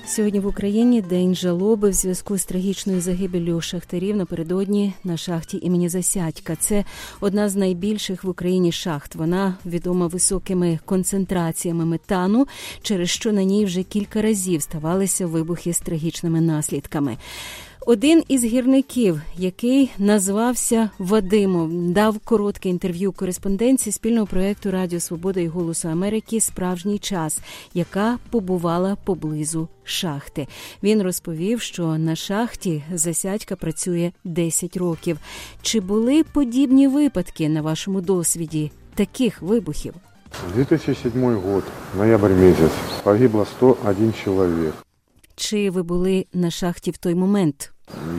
Сьогодні в Україні день жалоби в зв'язку з трагічною загибеллю шахтарів напередодні на шахті імені Засядька. Це одна з найбільших в Україні шахт. Вона відома високими концентраціями метану, через що на ній вже кілька разів ставалися вибухи з трагічними наслідками. Один із гірників, який назвався Вадимом, дав коротке інтерв'ю кореспонденції спільного проєкту «Радіо Свобода» і «Голосу Америки» «Справжній час», яка побувала поблизу шахти. Він розповів, що на шахті Засядька працює 10 років. Чи були подібні випадки на вашому досвіді таких вибухів? 2007 год, ноябрь месяц. Погибло 101 человек. Чи ви були на шахті в той момент?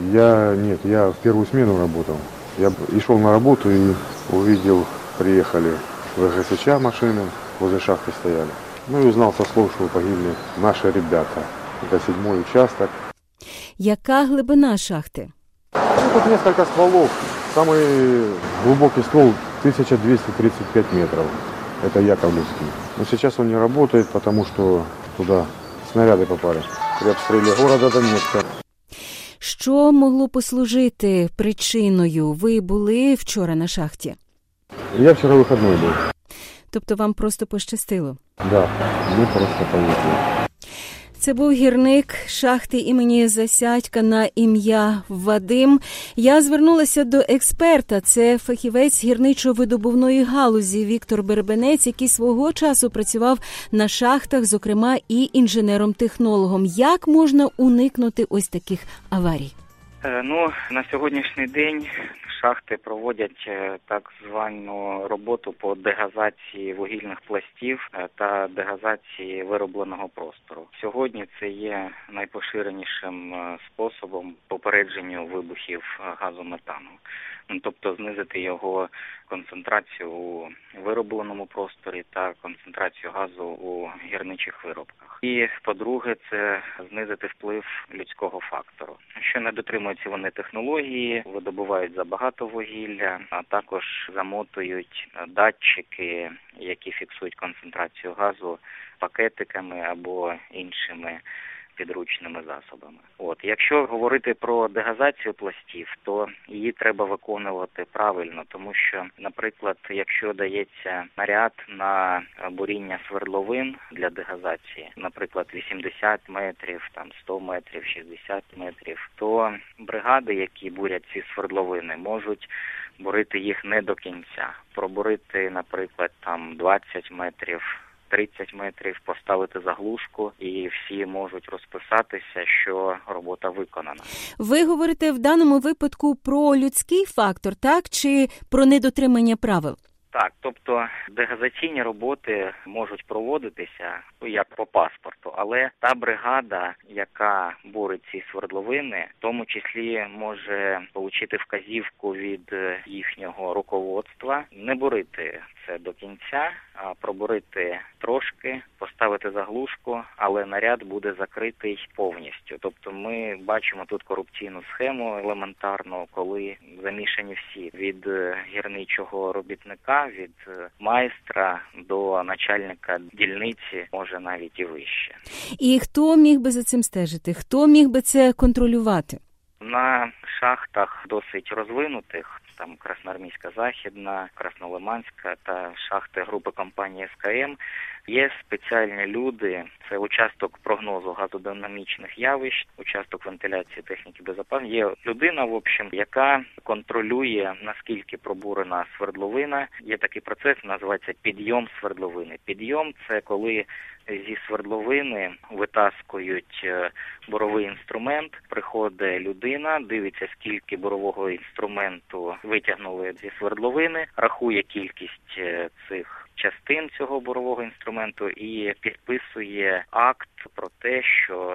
Я в первую смену работал. Я и шел на работу и увидел, приехали ВГСЧ машины, возле шахты стояли. Ну и узнал со слов, что погибли наши ребята. Это 7-й участок. Яка глибина шахти? Тут несколько стволов. Самый глубокий ствол 1235 метров. Это Яковлевский. Но сейчас он не работает, потому что туда снаряды попали при обстреле города Донецка. Що могло послужити причиною? Ви були вчора на шахті? Я вчора вихідний був. Тобто вам просто пощастило? Да, ми просто поїхали. Це був гірник шахти імені Засядька на ім'я Вадим. Я звернулася до експерта. Це фахівець гірничо-видобувної галузі Віктор Бербенець, який свого часу працював на шахтах, зокрема і інженером-технологом. Як можна уникнути ось таких аварій? На сьогоднішній день шахти проводять так звану роботу по дегазації вугільних пластів та дегазації виробленого простору. Сьогодні це є найпоширенішим способом попередження вибухів газу метану. Тобто знизити його концентрацію у виробленому просторі та концентрацію газу у гірничих виробках. І, по-друге, це знизити вплив людського фактору. Що не дотримуються вони технології, видобувають забагато вугілля, а також замотують датчики, які фіксують концентрацію газу пакетиками або іншими підручними засобами. Якщо говорити про дегазацію пластів, то її треба виконувати правильно, тому що, наприклад, якщо дається наряд на буріння свердловин для дегазації, наприклад, 80 метрів, 100 метрів, 60 метрів, то бригади, які бурять ці свердловини, можуть бурити їх не до кінця. Пробурити, наприклад, 20 метрів, 30 метрів, поставити заглушку, і всі можуть розписатися, що робота виконана. Ви говорите в даному випадку про людський фактор, так? Чи про недотримання правил? Так, тобто дегазаційні роботи можуть проводитися як по паспорту, але та бригада, яка бурить ці свердловини, в тому числі може отримати вказівку від їхнього руководства не бурити це до кінця, а пробурити трошки, поставити заглушку, але наряд буде закритий повністю. Тобто ми бачимо тут корупційну схему елементарну, коли замішані всі від гірничого робітника, від майстра до начальника дільниці, може навіть і вище. І хто міг би за цим стежити? Хто міг би це контролювати? На шахтах досить розвинутих, там Красноармійська Західна, Краснолиманська та шахти групи компанії СКМ, є спеціальні люди, це участок прогнозу газодинамічних явищ, участок вентиляції техніки безпеки. Є людина, в общем, яка контролює, наскільки пробурена свердловина. Є такий процес, називається підйом свердловини. Підйом – це коли зі свердловини витаскують буровий інструмент, приходить людина, дивиться, скільки бурового інструменту витягнули зі свердловини, рахує кількість цих частин цього бурового інструменту і підписує акт про те, що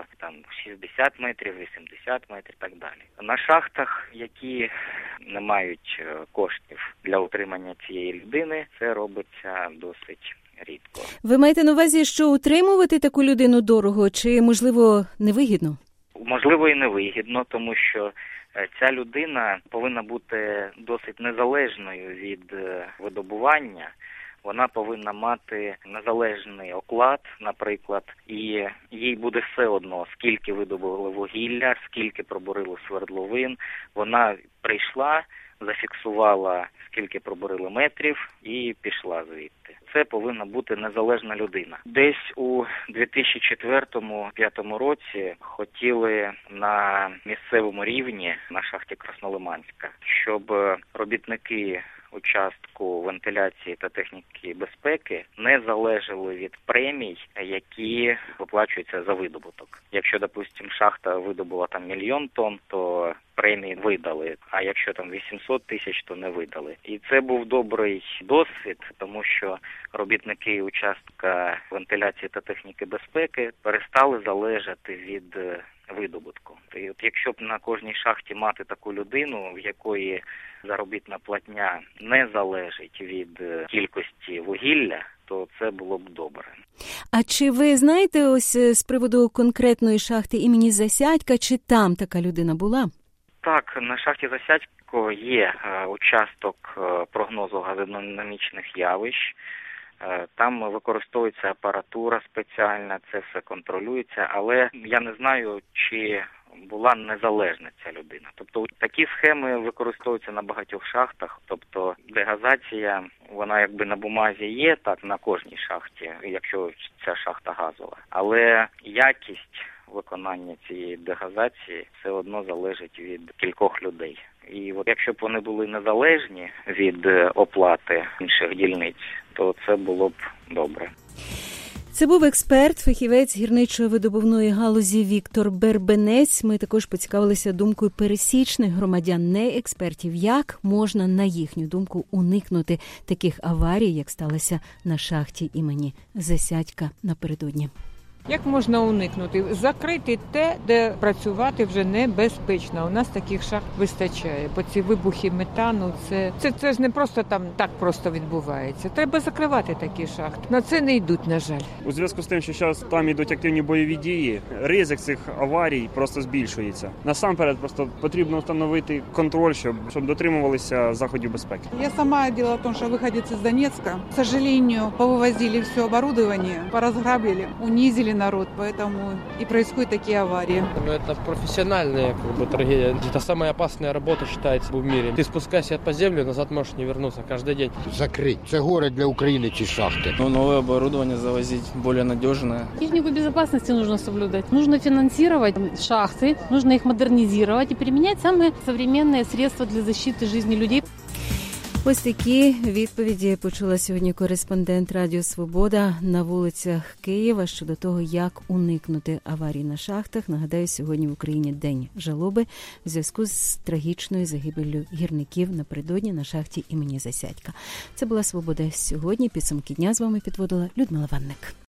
60 метрів, 80 метрів і так далі. На шахтах, які не мають коштів для утримання цієї людини, це робиться досить рідко. Ви маєте на увазі, що утримувати таку людину дорого чи, можливо, невигідно? Можливо, і невигідно, тому що ця людина повинна бути досить незалежною від видобування. вона повинна мати незалежний оклад, наприклад, і їй буде все одно, скільки видобули вугілля, скільки пробурили свердловин. Вона прийшла, зафіксувала, скільки пробурили метрів і пішла звідти. Це повинна бути незалежна людина. Десь у 2004-2005 році хотіли на місцевому рівні, на шахті Краснолиманська, щоб робітники участку вентиляції та техніки безпеки не залежали від премій, які виплачуються за видобуток. Якщо, допустим, шахта видобула там 1 000 000 тонн, то премії видали, а якщо там 800 тисяч, то не видали. І це був добрий досвід, тому що робітники участка вентиляції та техніки безпеки перестали залежати від видобутку. І от якщо б на кожній шахті мати таку людину, в якої заробітна платня не залежить від кількості вугілля, то це було б добре. А чи ви знаєте ось з приводу конкретної шахти імені Засядька, чи там така людина була? Так, на шахті Засядько є участок прогнозу газодинамічних явищ. Там використовується апаратура спеціальна, це все контролюється, але я не знаю, чи була незалежна ця людина. Тобто такі схеми використовуються на багатьох шахтах, тобто дегазація, вона якби на бумазі є, так, на кожній шахті, якщо ця шахта газова, але якість виконання цієї дегазації все одно залежить від кількох людей. І от якщо б вони були незалежні від оплати інших дільниць, то це було б добре. Це був експерт, фахівець гірничо-видобувної галузі Віктор Бербенець. Ми також поцікавилися думкою пересічних громадян, не експертів, як можна, на їхню думку, уникнути таких аварій, як сталося на шахті імені Засядька напередодні. Як можна уникнути? Закрити те, де працювати вже небезпечно. У нас таких шахт вистачає. Бо ці вибухи метану, це ж не просто там так просто відбувається. Треба закривати такі шахти. На це не йдуть, на жаль. У зв'язку з тим, що зараз там йдуть активні бойові дії, ризик цих аварій просто збільшується. Насамперед просто потрібно встановити контроль, щоб дотримувалися заходів безпеки. Я сама дело в том, что выходец из Донецка. К сожалению, повывозили все оборудование, поразграбили, унизили народ, поэтому и происходят такие аварии. Это профессиональная трагедия. Это самая опасная работа, считается, в мире. Ты спускайся по земле, назад можешь не вернуться каждый день. Закрыть. Это горе для Украины, эти шахты. Новое оборудование завозить, более надежное. Технику безопасности нужно соблюдать. Нужно финансировать шахты, нужно их модернизировать и применять самые современные средства для защиты жизни людей. Ось такі відповіді почула сьогодні кореспондент Радіо Свобода на вулицях Києва щодо того, як уникнути аварій на шахтах. Нагадаю, сьогодні в Україні День жалоби в зв'язку з трагічною загибеллю гірників напередодні на шахті імені Засядька. Це була «Свобода сьогодні». Підсумки дня з вами підводила Людмила Ванник.